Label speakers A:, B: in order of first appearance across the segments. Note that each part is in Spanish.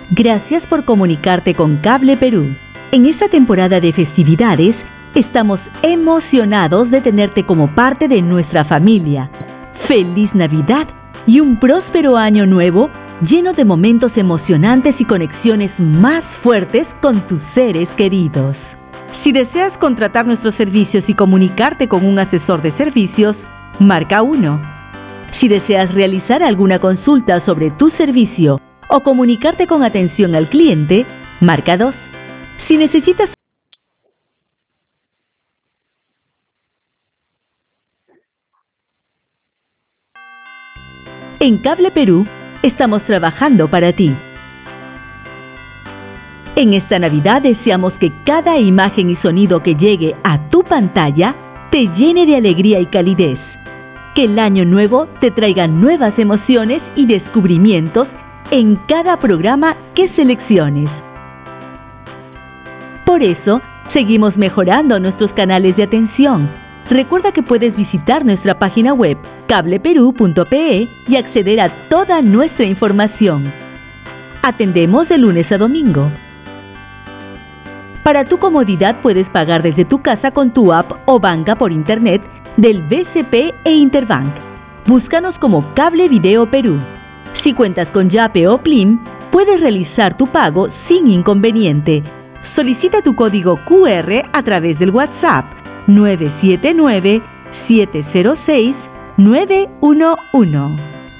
A: Gracias por comunicarte con Cable Perú. En esta temporada de festividades, estamos emocionados de tenerte como parte de nuestra familia. ¡Feliz Navidad y un próspero año nuevo lleno de momentos emocionantes y conexiones más fuertes con tus seres queridos! Si deseas contratar nuestros servicios y comunicarte con un asesor de servicios, marca 1. Si deseas realizar alguna consulta sobre tu servicio o comunicarte con atención al cliente, marca 2. Si necesitas... En Cable Perú, estamos trabajando para ti. En esta Navidad deseamos que cada imagen y sonido que llegue a tu pantalla te llene de alegría y calidez. Que el año nuevo te traiga nuevas emociones y descubrimientos en cada programa que selecciones. Por eso, seguimos mejorando nuestros canales de atención. Recuerda que puedes visitar nuestra página web cableperú.pe y acceder a toda nuestra información. Atendemos de lunes a domingo. Para tu comodidad puedes pagar desde tu casa con tu app o banca por internet del BCP e Interbank. Búscanos como Cable Video Perú. Si cuentas con Yape o Plim, puedes realizar tu pago sin inconveniente. Solicita tu código QR a través del WhatsApp 979-706-911.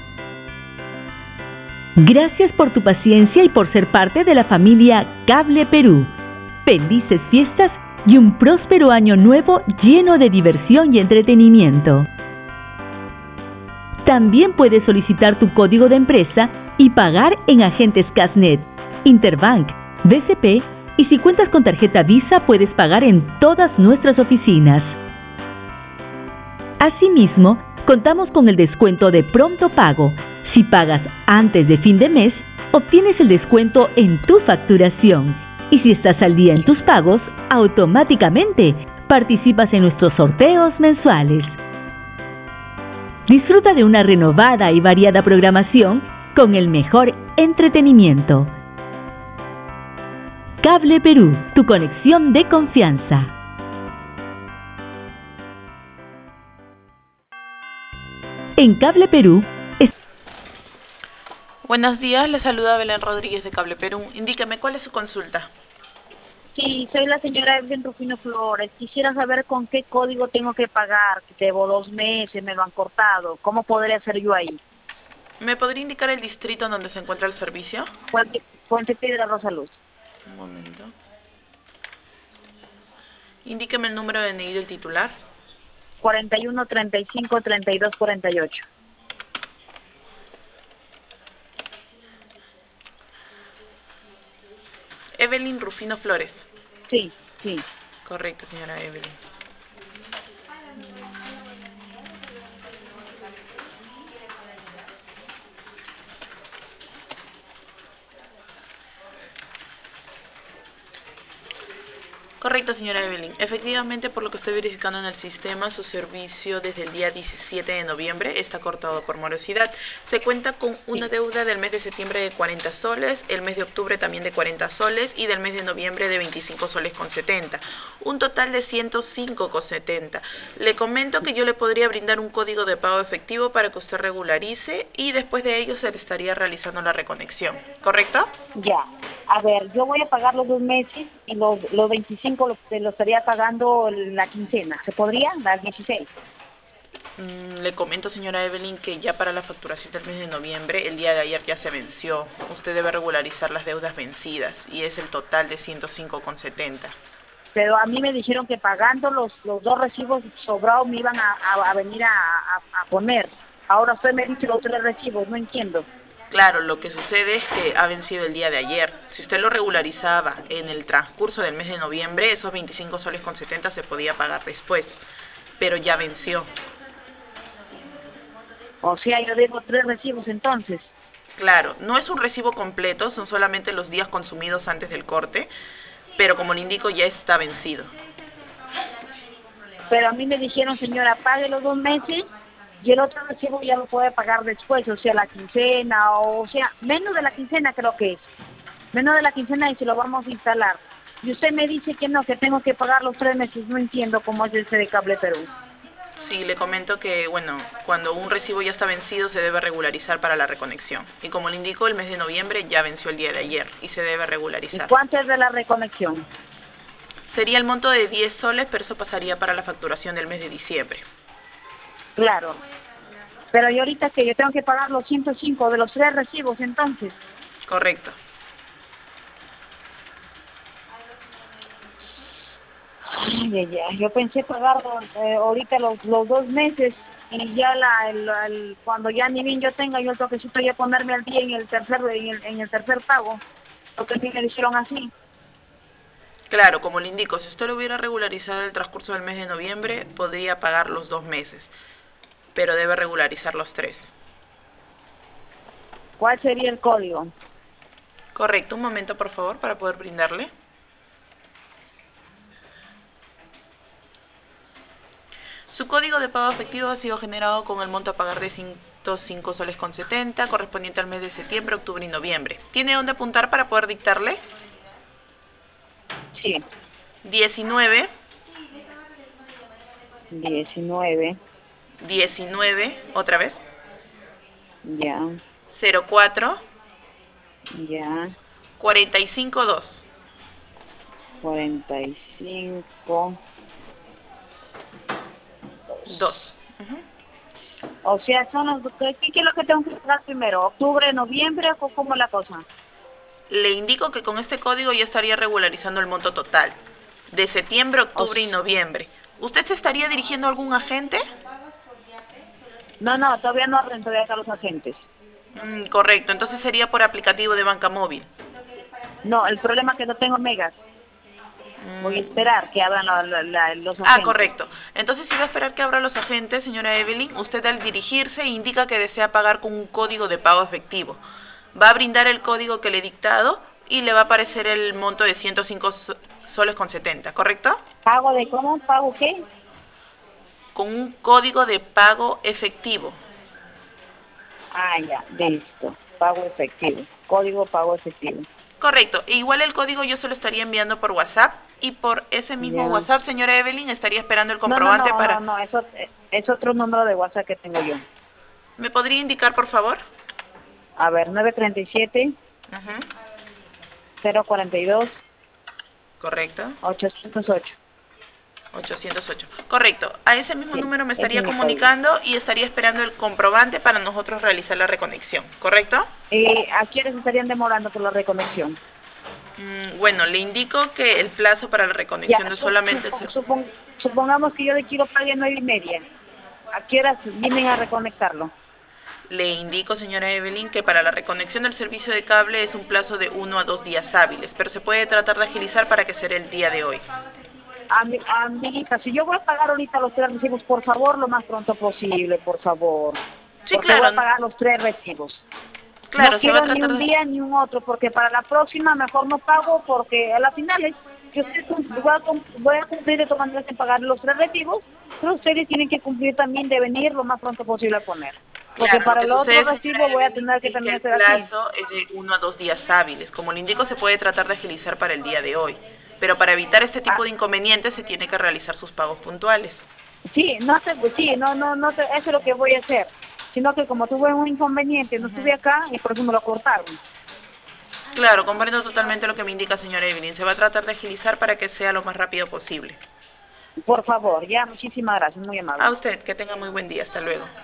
A: Gracias por tu paciencia y por ser parte de la familia Cable Perú. Felices fiestas y un próspero año nuevo lleno de diversión y entretenimiento. También puedes solicitar tu código de empresa y pagar en agentes Casnet, Interbank, BCP y si cuentas con tarjeta Visa puedes pagar en todas nuestras oficinas. Asimismo, contamos con el descuento de pronto pago. Si pagas antes de fin de mes, obtienes el descuento en tu facturación. Y si estás al día en tus pagos, automáticamente participas en nuestros sorteos mensuales. Disfruta de una renovada y variada programación con el mejor entretenimiento. Cable Perú, tu conexión de confianza. En Cable Perú...
B: Buenos días, le saluda Belén Rodríguez de Cable Perú. Indíqueme, ¿cuál es su consulta?
C: Sí, soy la señora Evelyn Rufino Flores. Quisiera saber con qué código tengo que pagar, que debo 2 meses, me lo han cortado. ¿Cómo podré hacer yo ahí?
B: ¿Me podría indicar el distrito en donde se encuentra el servicio?
C: Puente Piedra Rosa Luz.
B: Un momento. Indíqueme el número de DNI del titular.
C: 41 35 32 48.
B: Evelyn Rufino Flores.
C: Sí, sí.
B: Correcto, señora Evelyn. Correcto, señora Evelyn. Efectivamente, por lo que estoy verificando en el sistema, su servicio desde el día 17 de noviembre está cortado por morosidad. Se cuenta con una deuda del mes de septiembre de 40 soles, el mes de octubre también de 40 soles y del mes de noviembre de 25 soles con 70. Un total de 105 con 70. Le comento que yo le podría brindar un código de pago efectivo para que usted regularice y después de ello se le estaría realizando la reconexión. ¿Correcto?
C: Ya. A ver, yo voy a pagar los 2 meses y los 25 lo estaría pagando la quincena. ¿Se podría? Las 16.
B: Le comento, señora Evelyn, que ya para la facturación del mes de noviembre, el día de ayer ya se venció. Usted debe regularizar las deudas vencidas y es el total de 105,70.
C: Pero a mí me dijeron que pagando los 2 recibos sobrados me iban a venir a poner. Ahora usted me dice los 3 recibos, no entiendo.
B: Claro, lo que sucede es que ha vencido el día de ayer. Si usted lo regularizaba en el transcurso del mes de noviembre, esos 25 soles con 70 se podía pagar después, pero ya venció.
C: O sea, yo debo 3 recibos entonces.
B: Claro, no es un recibo completo, son solamente los días consumidos antes del corte, pero como le indico, ya está vencido.
C: Pero a mí me dijeron, señora, pague los 2 meses y el otro recibo ya lo puede pagar después, o sea, la quincena, o sea, menos de la quincena creo que es. menos de la quincena y se lo vamos a instalar. Y usted me dice que no, que tengo que pagar los 3 meses. No entiendo cómo es ese de Cable Perú.
B: Sí, le comento que, bueno, cuando un recibo ya está vencido se debe regularizar para la reconexión. Y como le indico, el mes de noviembre ya venció el día de ayer y se debe
C: ¿Y
B: regularizar.
C: cuánto es de la reconexión?
B: Sería el monto de 10 soles, pero eso pasaría para la facturación del mes de diciembre.
C: Claro. Pero yo ahorita que yo tengo que pagar los 105 de los 3 recibos, entonces.
B: Correcto.
C: Yo pensé pagar ahorita los 2 meses y ya cuando ya ni bien yo tenga, yo el toquecito ya ponerme al día en el tercer pago. Porque sí me lo hicieron así.
B: Claro, como le indico, si usted lo hubiera regularizado en el transcurso del mes de noviembre, podría pagar los 2 meses, pero debe regularizar los 3.
C: ¿Cuál sería el código?
B: Correcto, un momento por favor para poder brindarle. Su código de pago efectivo ha sido generado con el monto a pagar de 105 soles con 70, correspondiente al mes de septiembre, octubre y noviembre. ¿Tiene dónde apuntar para poder dictarle?
C: Sí.
B: 19,
C: 19,
B: 19, otra vez,
C: ya,
B: 04,
C: ya,
B: 45, 2.
C: 45.
B: 2.
C: O sea, ¿qué es lo que tengo que pagar primero? ¿Octubre, noviembre o cómo es la cosa?
B: Le indico que con este código ya estaría regularizando el monto total de septiembre, octubre y noviembre. ¿Usted se estaría dirigiendo a algún agente?
C: No, todavía no abren todavía acá los agentes.
B: Correcto, entonces sería por aplicativo de banca móvil.
C: No, el problema es que no tengo megas. Voy a esperar que abran los agentes.
B: Ah, correcto. Entonces, si va a esperar que abran los agentes, señora Evelyn, usted al dirigirse indica que desea pagar con un código de pago efectivo. Va a brindar el código que le he dictado y le va a aparecer el monto de 105 soles con 70, ¿correcto?
C: ¿Pago de cómo? ¿Pago qué?
B: Con un código de pago efectivo.
C: Ah, ya, listo. Pago efectivo. Código pago efectivo.
B: Correcto. E igual el código yo se lo estaría enviando por WhatsApp y por ese mismo
C: Ya.
B: WhatsApp, señora Evelyn, estaría esperando el comprobante para...
C: No, eso es otro número de WhatsApp que tengo yo.
B: ¿Me podría indicar, por favor?
C: A ver, 937 042
B: Correcto.
C: 808.
B: 808. Correcto. A ese mismo
C: Sí,
B: número me
C: ese
B: estaría
C: es mi
B: comunicando y estaría esperando el comprobante para nosotros realizar la reconexión, ¿correcto?
C: ¿A qué horas estarían demorando por la reconexión?
B: Bueno, le indico que el plazo para la reconexión es solamente...
C: Supongamos que yo de quiero pague 9:30. ¿A qué horas vienen a reconectarlo?
B: Le indico, señora Evelyn, que para la reconexión del servicio de cable es un plazo de 1 a 2 días hábiles, pero se puede tratar de agilizar para que sea el día de hoy.
C: Amiguita, si yo voy a pagar ahorita los 3 recibos, por favor, lo más pronto posible, por favor.
B: Sí,
C: Porque voy a
B: claro.
C: pagar los 3 recibos.
B: Claro,
C: No
B: se va a
C: quiero ni
B: tratar
C: un
B: de...
C: día ni un otro, porque para la próxima mejor no pago, porque a la final voy a cumplir de tomar en pagar los 3 recibos, pero ustedes tienen que cumplir también de venir lo más pronto posible a poner. Porque
B: Claro, lo
C: para
B: que
C: el otro
B: sucede,
C: recibo
B: señora
C: voy a
B: Evelyn,
C: tener que
B: es que
C: también
B: el
C: hacer así.
B: plazo es de 1 a 2 días hábiles. Como le indico, se puede tratar de agilizar para el día de hoy. Pero para evitar este tipo de inconvenientes se tiene que realizar sus pagos puntuales.
C: Sí, eso es lo que voy a hacer. Sino que como tuve un inconveniente, no estuve acá y por eso me lo cortaron.
B: Claro, comprendo totalmente lo que me indica, señora Evelyn. Se va a tratar de agilizar para que sea lo más rápido posible.
C: Por favor, ya, muchísimas gracias, muy amable.
B: A usted, que tenga muy buen día. Hasta luego.